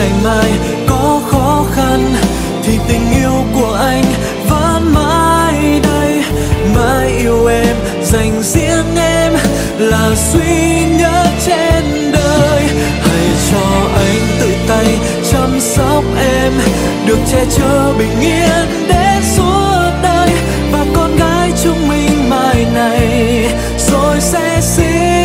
ngày mai có khó khăn thì tình yêu của anh vẫn mãi đây. Mãi yêu em, dành riêng em là duy nhất trên đời. Hãy cho anh tự tay chăm sóc em, được che chở bình yên đến suốt đời. Và con gái chúng mình mai này rồi sẽ sinh